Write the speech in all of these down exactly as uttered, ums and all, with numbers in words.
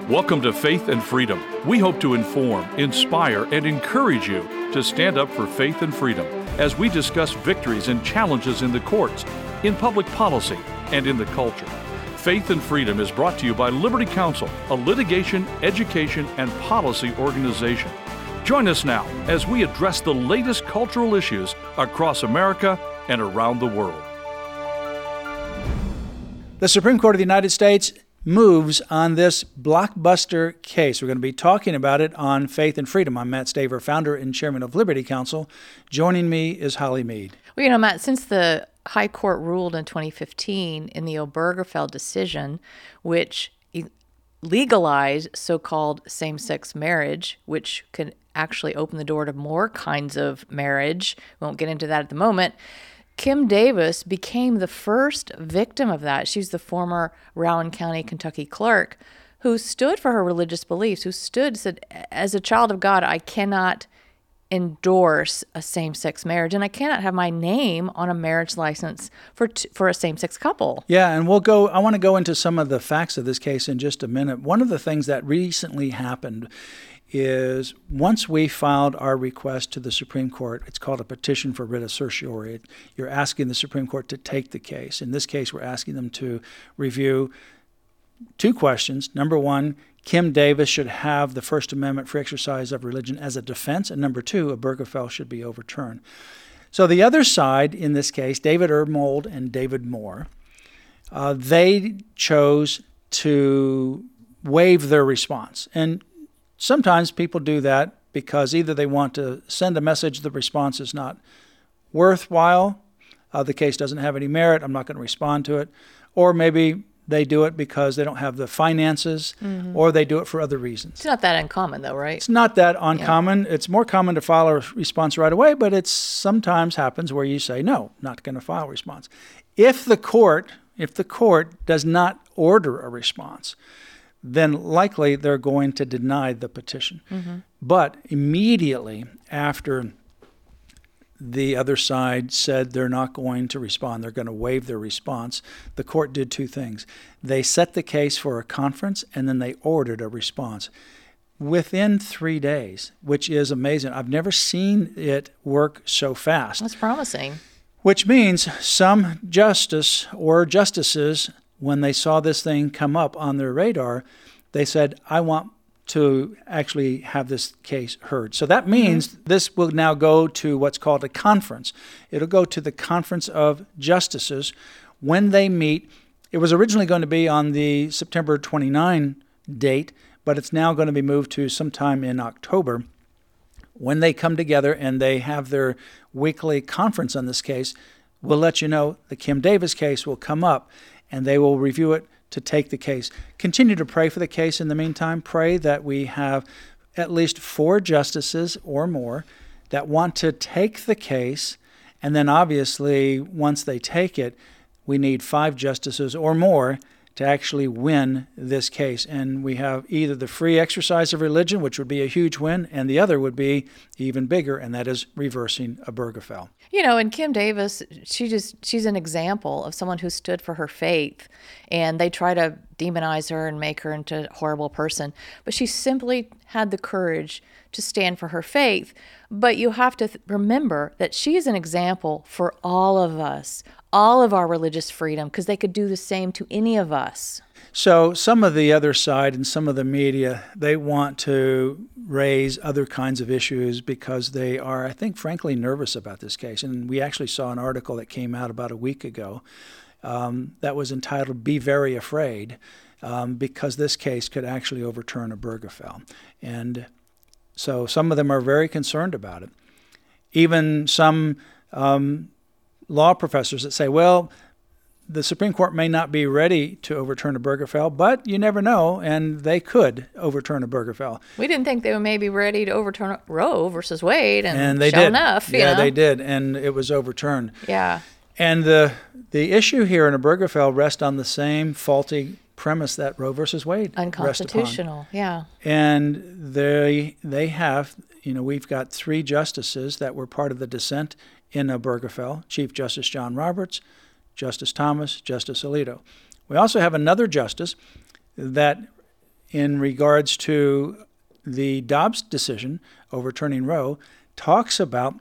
Welcome to Faith and Freedom. We hope to inform, inspire, and encourage you to stand up for faith and freedom as we discuss victories and challenges in the courts, in public policy, and in the culture. Faith and Freedom is brought to you by Liberty Counsel, a litigation, education, and policy organization. Join us now as we address the latest cultural issues across America and around the world. The Supreme Court of the United States moves on this blockbuster case. We're going to be talking about it on Faith and Freedom. I'm Matt Staver, founder and chairman of Liberty Counsel. Joining me is Holly Mead. Well, you know, Matt, since the High Court ruled in twenty fifteen in the Obergefell decision, which legalized so-called same-sex marriage, which could actually open the door to more kinds of marriage. We won't get into that at the moment. Kim Davis became the first victim of that. She's the former Rowan County, Kentucky clerk who stood for her religious beliefs, who stood, said, as a child of God, I cannot endorse a same-sex marriage, and I cannot have my name on a marriage license for t- for a same-sex couple. Yeah, and we'll go, I want to go into some of the facts of this case in just a minute. One of the things that recently happened is once we filed our request to the Supreme Court, it's called a petition for writ of certiorari. You're asking the Supreme Court to take the case. In this case, we're asking them to review two questions. Number one, Kim Davis should have the First Amendment free exercise of religion as a defense. And number two, Obergefell should be overturned. So the other side in this case, David Ermold and David Moore, uh, they chose to waive their response. And sometimes people do that because either they want to send a message the response is not worthwhile, uh, the case doesn't have any merit, I'm not going to respond to it, or maybe they do it because they don't have the finances, mm-hmm. or they do it for other reasons. It's not that uncommon, though, right? It's not that uncommon. Yeah. It's more common to file a response right away, but it sometimes happens where you say, no, not going to file a response. If the court, if the court does not order a response, then likely they're going to deny the petition. Mm-hmm. But immediately after the other side said they're not going to respond, they're going to waive their response, the court did two things. They set the case for a conference, and then they ordered a response within three days, which is amazing. I've never seen it work so fast. That's promising. Which means some justice or justices, when they saw this thing come up on their radar, they said, I want to actually have this case heard. So that means mm-hmm. this will now go to what's called a conference. It'll go to the Conference of Justices when they meet. It was originally going to be on the September twenty-ninth date, but it's now going to be moved to sometime in October. When they come together and they have their weekly conference on this case, we'll let you know the Kim Davis case will come up, and they will review it to take the case. Continue to pray for the case in the meantime. Pray that we have at least four justices or more that want to take the case, and then obviously once they take it, we need five justices or more to actually win this case. And we have either the free exercise of religion, which would be a huge win, and the other would be even bigger, and that is reversing Obergefell. You know, and Kim Davis, she just she's an example of someone who stood for her faith, and they try to demonize her and make her into a horrible person. But she simply had the courage to stand for her faith. But you have to th- remember that she is an example for all of us, all of our religious freedom, because they could do the same to any of us. So some of the other side and some of the media, they want to raise other kinds of issues because they are, I think, frankly, nervous about this case. And we actually saw an article that came out about a week ago um, that was entitled, Be Very Afraid, um, because this case could actually overturn Obergefell. And so some of them are very concerned about it. Even some um, law professors that say, well, the Supreme Court may not be ready to overturn Obergefell, but you never know, and they could overturn Obergefell. We didn't think they were maybe ready to overturn Roe versus Wade, and, and they sure did. enough, you yeah, know. they did, and it was overturned. Yeah. And the the issue here in Obergefell rests on the same faulty premise that Roe versus Wade unconstitutional. Yeah. And they they have, you know, we've got three justices that were part of the dissent in Obergefell: Chief Justice John Roberts, Justice Thomas, Justice Alito. We also have another justice that in regards to the Dobbs decision overturning Roe, talks about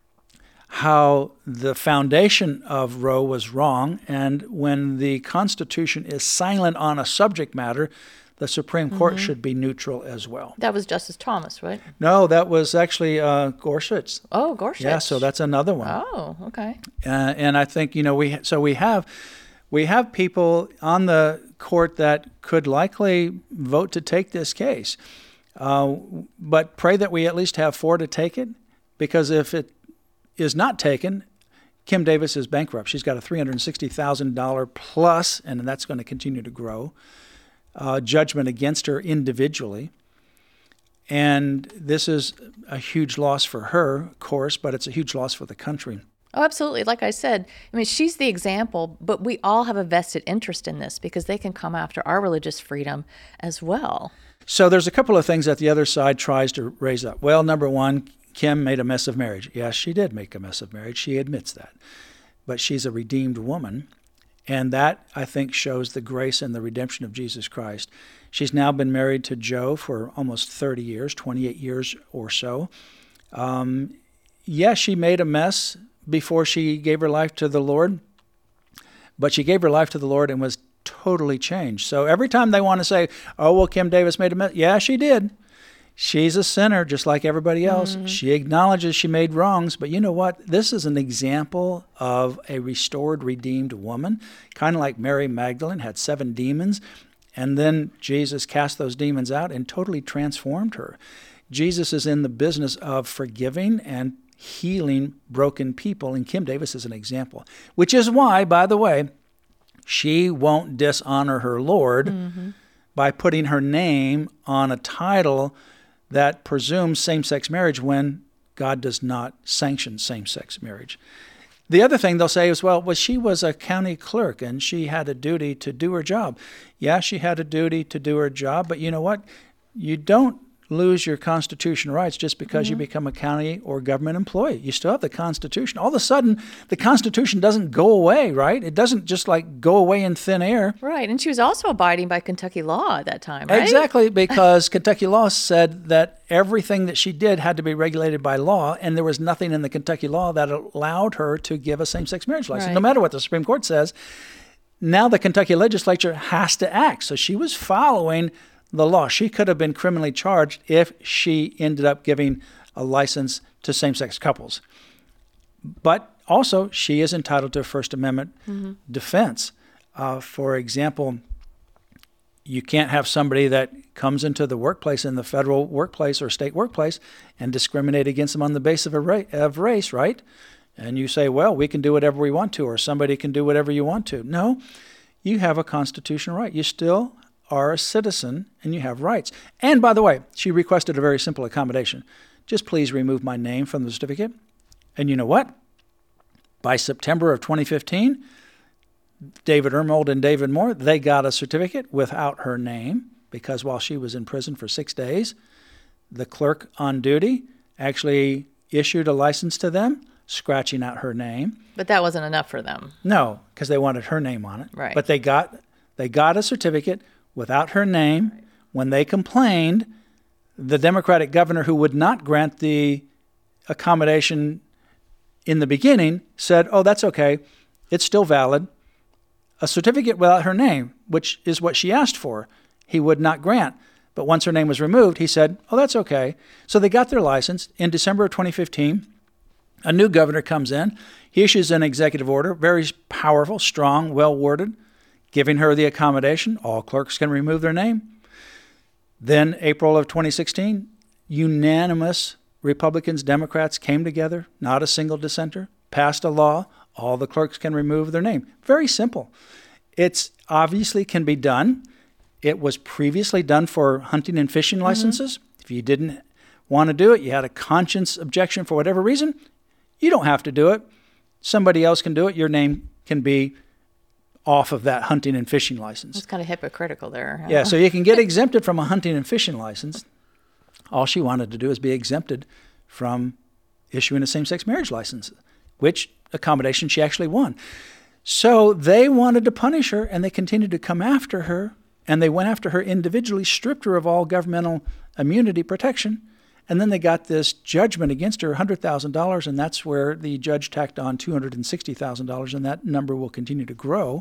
how the foundation of Roe was wrong, and when the Constitution is silent on a subject matter, the Supreme Court mm-hmm. should be neutral as well. That was Justice Thomas, right? No, that was actually uh, Gorsuch. Oh, Gorsuch. Yeah, so that's another one. Oh, okay. Uh, and I think, you know, we so we have we have people on the court that could likely vote to take this case. Uh, but pray that we at least have four to take it, because if it is not taken, Kim Davis is bankrupt. She's got a three hundred sixty thousand dollars plus, and that's going to continue to grow, uh, judgment against her individually. And this is a huge loss for her, of course, but it's a huge loss for the country. Oh, absolutely. Like I said, I mean, she's the example, but we all have a vested interest in this because they can come after our religious freedom as well. So there's a couple of things that the other side tries to raise up. Well, number one, Kim made a mess of marriage. Yes, she did make a mess of marriage. She admits that. But she's a redeemed woman, and that, I think, shows the grace and the redemption of Jesus Christ. She's now been married to Joe for almost thirty years, twenty-eight years or so. Um, yes, she made a mess before she gave her life to the Lord, but she gave her life to the Lord and was totally changed. So every time they want to say, oh, well, Kim Davis made a mess. Yeah, she did. She's a sinner just like everybody else. Mm-hmm. She acknowledges she made wrongs, but you know what? This is an example of a restored, redeemed woman, kind of like Mary Magdalene had seven demons, and then Jesus cast those demons out and totally transformed her. Jesus is in the business of forgiving and healing broken people, and Kim Davis is an example, which is why, by the way, she won't dishonor her Lord mm-hmm. by putting her name on a title that presumes same-sex marriage when God does not sanction same-sex marriage. The other thing they'll say is, well, well, she was a county clerk and she had a duty to do her job. Yeah, she had a duty to do her job, but you know what? You don't lose your constitutional rights just because mm-hmm. you become a county or government employee. You still have the Constitution. All of a sudden, the Constitution doesn't go away, right? It doesn't just like go away in thin air. Right, and she was also abiding by Kentucky law at that time, right? Exactly, because Kentucky law said that everything that she did had to be regulated by law, and there was nothing in the Kentucky law that allowed her to give a same-sex marriage license, right. No matter what the Supreme Court says. Now the Kentucky legislature has to act, so she was following the law. She could have been criminally charged if she ended up giving a license to same-sex couples. But also, she is entitled to a First Amendment mm-hmm. defense. Uh, for example, you can't have somebody that comes into the workplace, in the federal workplace or state workplace, and discriminate against them on the basis of, a ra- of race, right? And you say, well, we can do whatever we want to, or somebody can do whatever you want to. No, you have a constitutional right. You still are a citizen and you have rights. And by the way, she requested a very simple accommodation. Just please remove my name from the certificate. And you know what? By September of twenty fifteen, David Ermold and David Moore, they got a certificate without her name, because while she was in prison for six days, the clerk on duty actually issued a license to them, scratching out her name. But that wasn't enough for them. No, because they wanted her name on it. Right. But they got they got a certificate without her name. Right. When they complained, the Democratic governor, who would not grant the accommodation in the beginning, said, oh, that's okay. It's still valid. A certificate without her name, which is what she asked for, he would not grant. But once her name was removed, he said, oh, that's okay. So they got their license. In December of twenty fifteen, a new governor comes in. He issues an executive order, very powerful, strong, well-worded, giving her the accommodation. All clerks can remove their name. Then April of twenty sixteen, unanimous Republicans, Democrats came together, not a single dissenter, passed a law. All the clerks can remove their name. Very simple. It's obviously can be done. It was previously done for hunting and fishing licenses. Mm-hmm. If you didn't want to do it, you had a conscience objection for whatever reason, you don't have to do it. Somebody else can do it. Your name can be off of that hunting and fishing license. It's kind of hypocritical there. Huh? Yeah, so you can get exempted from a hunting and fishing license. All she wanted to do is be exempted from issuing a same-sex marriage license, which accommodation she actually won. So they wanted to punish her, and they continued to come after her and they went after her individually, stripped her of all governmental immunity protection, and then they got this judgment against her, one hundred thousand dollars, and that's where the judge tacked on two hundred sixty thousand dollars, and that number will continue to grow.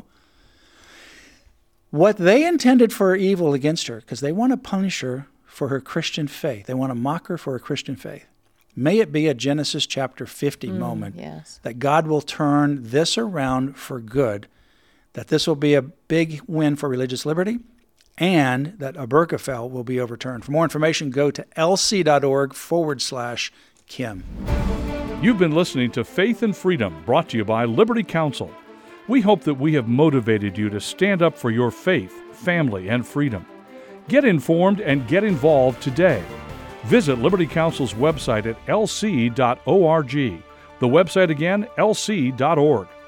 What they intended for evil against her, because they want to punish her for her Christian faith. They want to mock her for her Christian faith. May it be a Genesis chapter fifty mm, moment, yes. that God will turn this around for good, that this will be a big win for religious liberty, and that Obergefell will be overturned. For more information, go to lc.org forward slash Kim. You've been listening to Faith and Freedom, brought to you by Liberty Counsel. We hope that we have motivated you to stand up for your faith, family, and freedom. Get informed and get involved today. Visit Liberty Counsel's website at l c dot org. The website again, l c dot org.